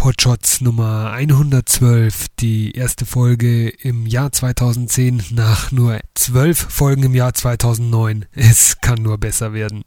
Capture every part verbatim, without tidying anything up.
Hotshots Nummer hundertzwölf, die erste Folge im Jahr zweitausendzehn nach nur zwölf Folgen im Jahr zweitausendneun. Es kann nur besser werden.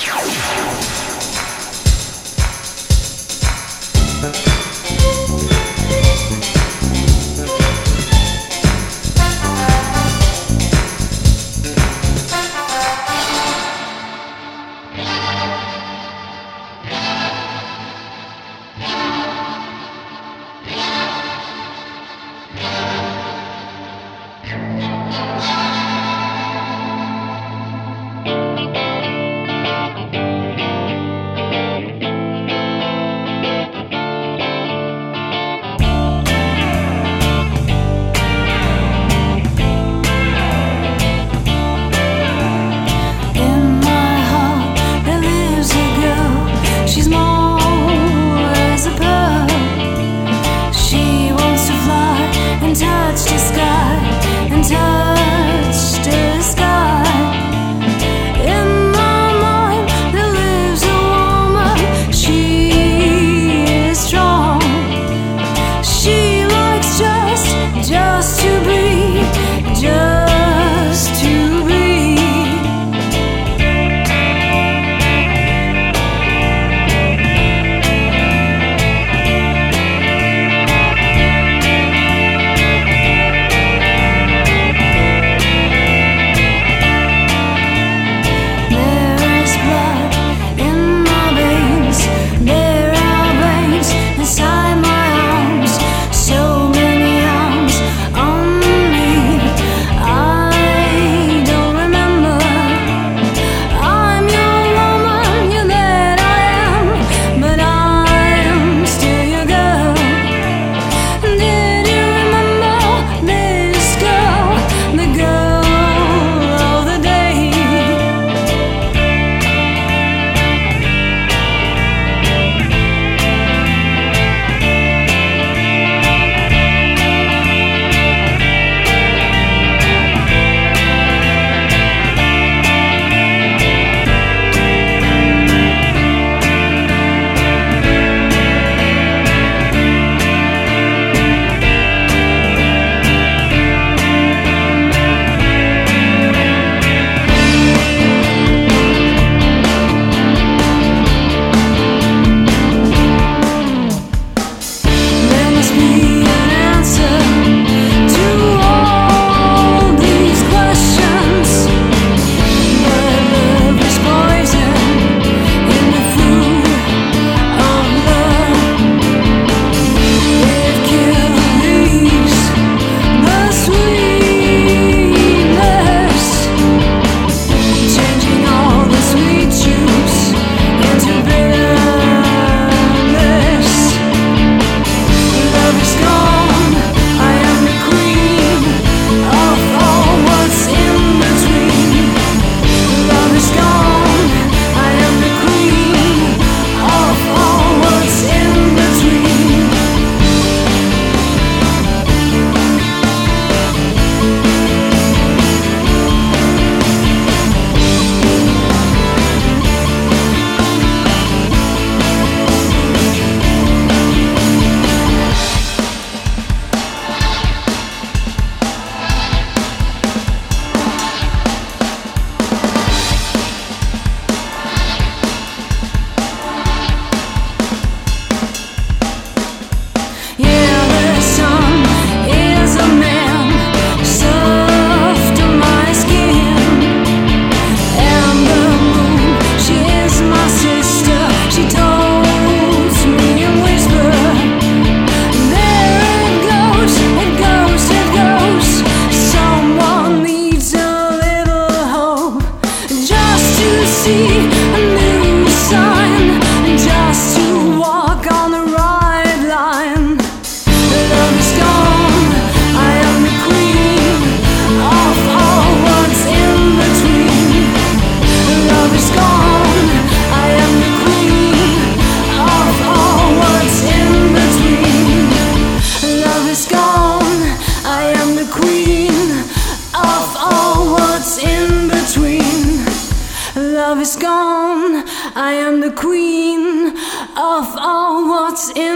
love is gone. I am the queen of all what's in between.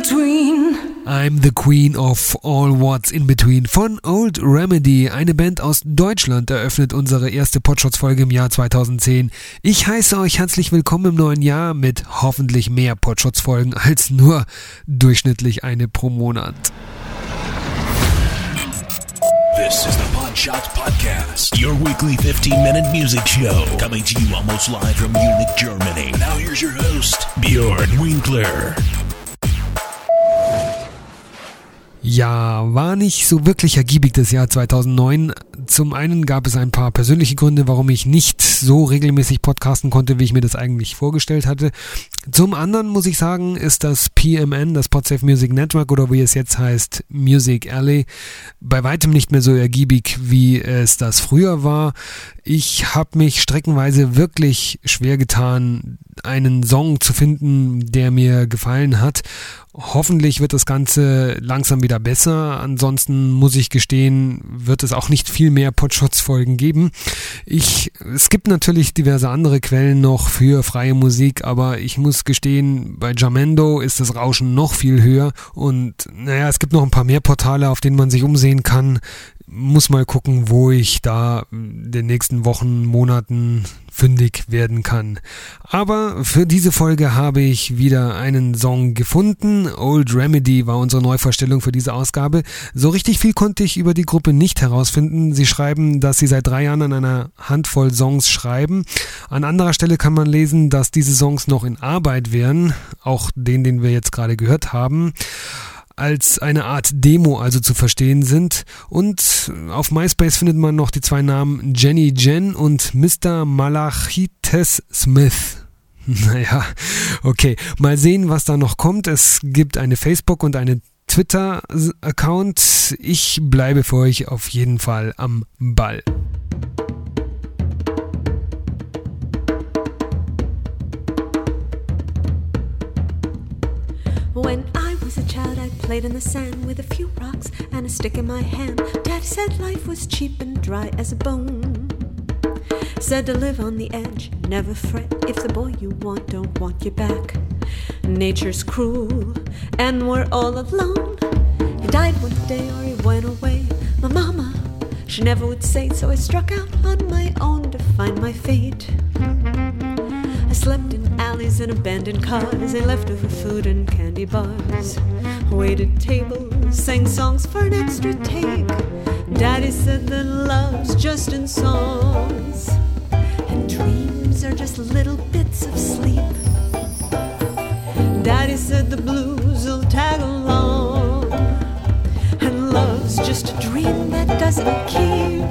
between. I'm the Queen of All What's in Between von Old Remedy. Eine Band aus Deutschland eröffnet unsere erste Podshots-Folge im Jahr zweitausendzehn. Ich heiße euch herzlich willkommen im neuen Jahr mit hoffentlich mehr Podshots-Folgen als nur durchschnittlich eine pro Monat. This is the Podshots Podcast, your weekly fifteen-minute music show, coming to you almost live from Munich, Germany. Now here's your host, Björn Winkler. Ja, war nicht so wirklich ergiebig das Jahr zweitausendneun. Zum einen gab es ein paar persönliche Gründe, warum ich nicht so regelmäßig podcasten konnte, wie ich mir das eigentlich vorgestellt hatte. Zum anderen muss ich sagen, ist das P M N, das Podsafe Music Network oder wie es jetzt heißt, Music Alley, bei weitem nicht mehr so ergiebig, wie es das früher war. Ich habe mich streckenweise wirklich schwer getan, einen Song zu finden, der mir gefallen hat. Hoffentlich wird das Ganze langsam wieder besser. Ansonsten muss ich gestehen, wird es auch nicht viel mehr Podshots-Folgen geben. Ich, es gibt natürlich diverse andere Quellen noch für freie Musik, aber ich muss gestehen, bei Jamendo ist das Rauschen noch viel höher und naja, es gibt noch ein paar mehr Portale, auf denen man sich umsehen kann. Muss mal gucken, wo ich da in den nächsten Wochen, Monaten fündig werden kann. Aber für diese Folge habe ich wieder einen Song gefunden. Old Remedy war unsere Neuvorstellung für diese Ausgabe. So richtig viel konnte ich über die Gruppe nicht herausfinden. Sie schreiben, dass sie seit drei Jahren an einer Handvoll Songs schreiben. An anderer Stelle kann man lesen, dass diese Songs noch in Arbeit wären. Auch den, den wir jetzt gerade gehört haben. Als eine Art Demo also zu verstehen sind. Und auf MySpace findet man noch die zwei Namen Jenny Jen und Mister Malachites Smith. Naja, okay. Mal sehen, was da noch kommt. Es gibt eine Facebook- und eine Twitter-Account. Ich bleibe für euch auf jeden Fall am Ball. When I was a child, I played in the sand with a few rocks and a stick in my hand. Daddy said life was cheap and dry as a bone. Said to live on the edge, never fret if the boy you want don't want you back. Nature's cruel and we're all alone. He died one day or he went away. My mama, she never would say it, so I struck out on my own to find my fate. I slept in alleys and abandoned cars, and leftover food and candy bars. Waited tables, sang songs for an extra take. Daddy said that love's just in songs, and dreams are just little bits of sleep. Daddy said the blues will tag along, and love's just a dream that doesn't keep.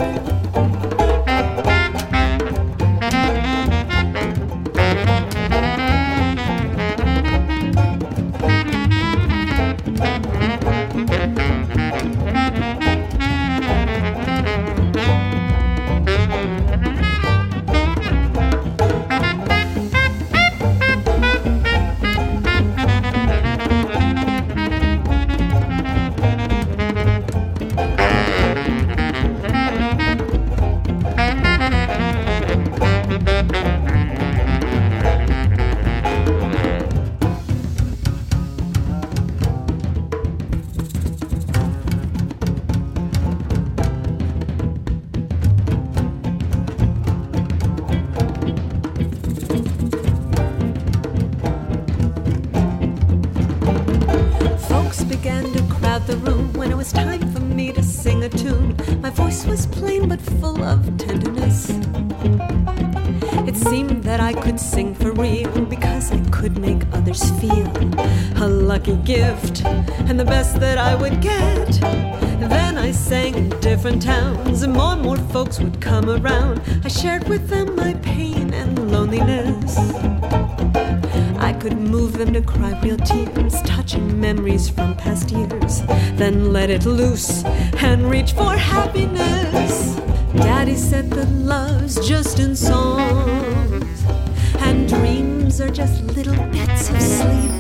The room when it was time for me to sing a tune. My voice was plain but full of tenderness. It seemed that I could sing for real because I could make others feel a lucky gift and the best that I would get. Then I sang in different towns and more and more folks would come around. I shared with them my pain and loneliness. I could move them to cry real tears, touching memories from past years, then let it loose and reach for happiness. Daddy said that love's just in songs, and dreams are just little bits of sleep.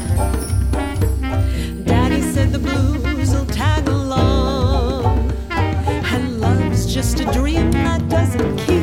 Daddy said the blues will tag along, and love's just a dream that doesn't keep.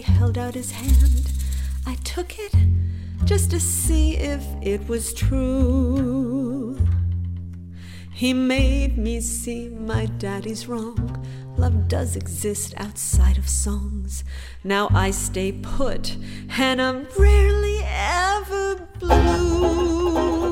held out his hand. I took it just to see if it was true. He made me see my daddy's wrong. Love does exist outside of songs. Now I stay put and I'm rarely ever blue.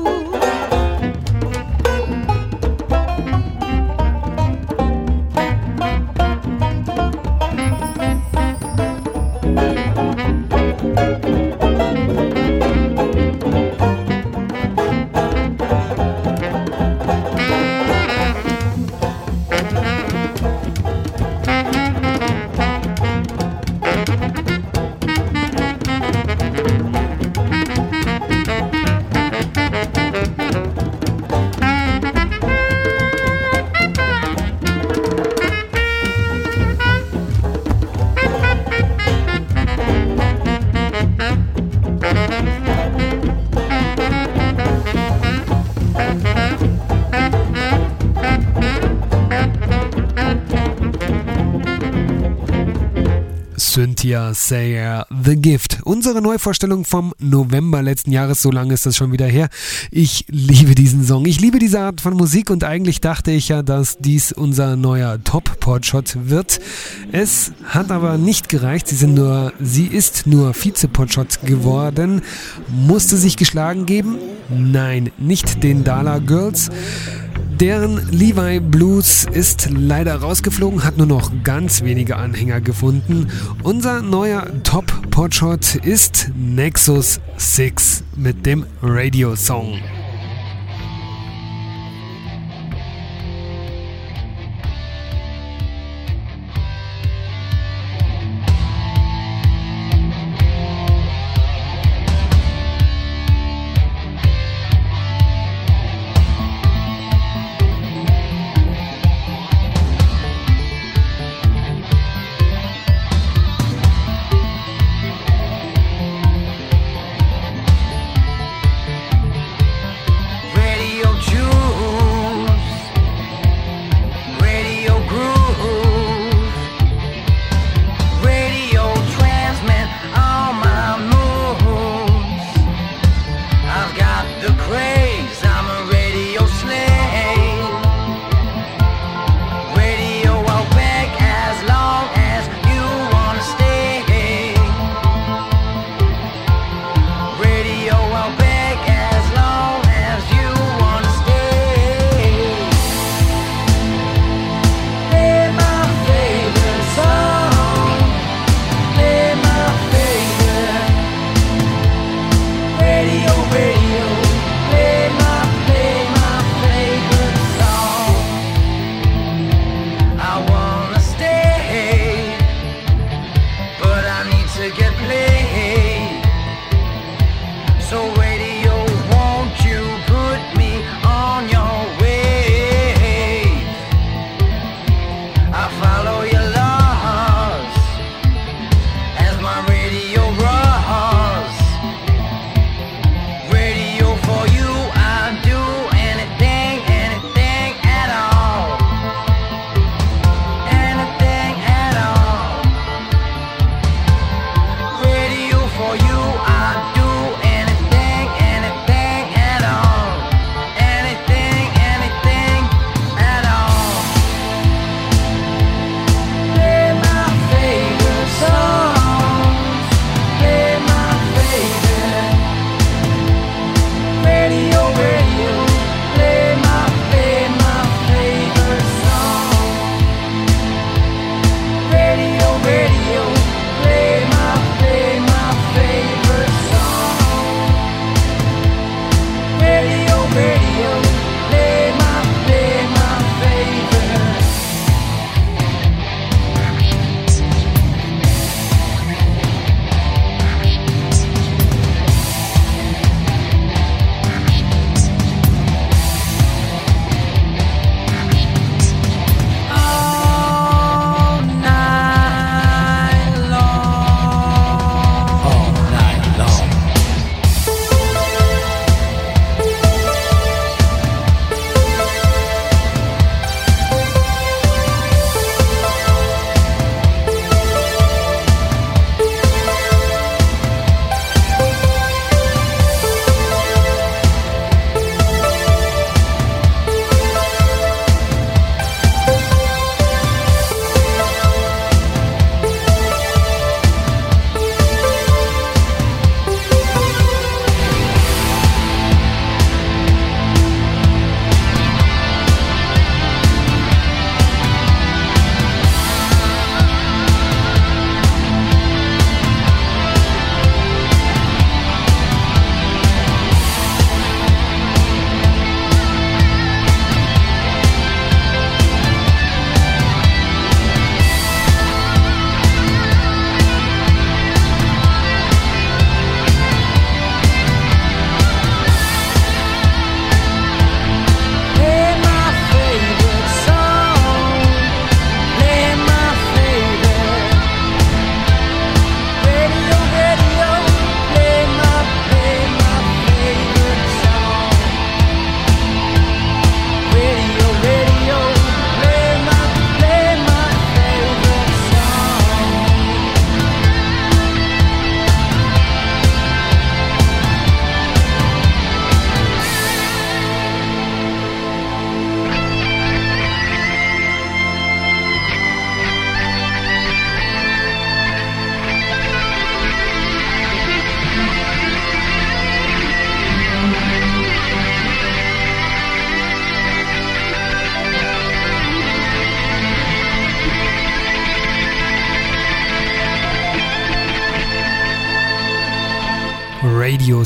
Cynthia Sayer, The Gift. Unsere Neuvorstellung vom November letzten Jahres, so lange ist das schon wieder her. Ich liebe diesen Song, ich liebe diese Art von Musik und eigentlich dachte ich ja, dass dies unser neuer Top-Podshot wird. Es hat aber nicht gereicht, sie, sind nur, sie ist nur Vize-Podshot geworden. Musste sich geschlagen geben? Nein, nicht den Dala Girls. Deren Levi Blues ist leider rausgeflogen, hat nur noch ganz wenige Anhänger gefunden. Unser neuer Top-Podshot ist Nexus six mit dem Radio-Song.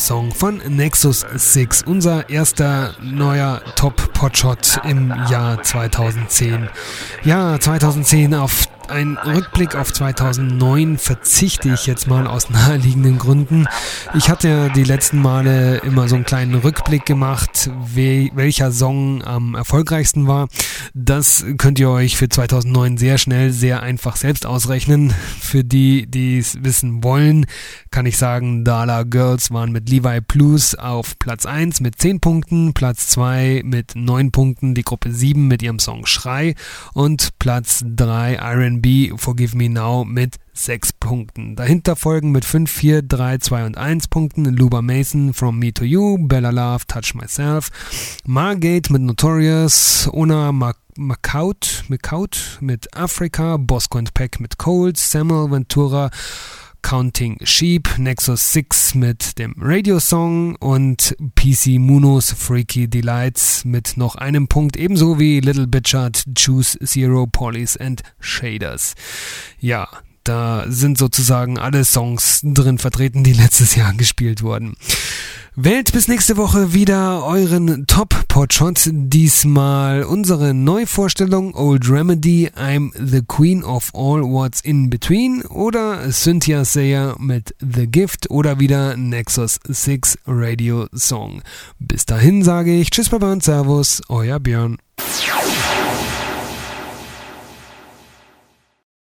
Song von Nexus six, unser erster neuer Top-Potshot im Jahr zweitausendzehn. Ja, zweitausendzehn, auf einen Rückblick auf zweitausendneun verzichte ich jetzt mal aus naheliegenden Gründen. Ich hatte ja die letzten Male immer so einen kleinen Rückblick gemacht, we- welcher Song am erfolgreichsten war. Das könnt ihr euch für zweitausendneun sehr schnell, sehr einfach selbst ausrechnen. Für die, die es wissen wollen, kann ich sagen, Dala Girls waren mit Levi Blues auf Platz eins mit zehn Punkten, Platz zwei mit neun Punkten, die Gruppe sieben mit ihrem Song Schrei und Platz drei Iron B, Forgive Me Now mit sechs Punkten. Dahinter folgen mit fünf, vier, drei, zwei und eins Punkten Luba Mason, From Me to You, Bella Love, Touch Myself, Margate mit Notorious, Ona McCout, McCout mit Africa, Bosco and Peck mit Cold, Samuel Ventura, Counting Sheep, Nexus six mit dem Radio-Song und P C Munos Freaky Delights mit noch einem Punkt, ebenso wie Little Bitchard, Choose Zero, Polys and Shaders. Ja, da sind sozusagen alle Songs drin vertreten, die letztes Jahr gespielt wurden. Wählt bis nächste Woche wieder euren Top-Potshot. Diesmal unsere Neuvorstellung Old Remedy, I'm the Queen of All What's in Between oder Cynthia Sayer mit The Gift oder wieder Nexus six Radio Song. Bis dahin sage ich Tschüss, Baba und Servus, euer Björn.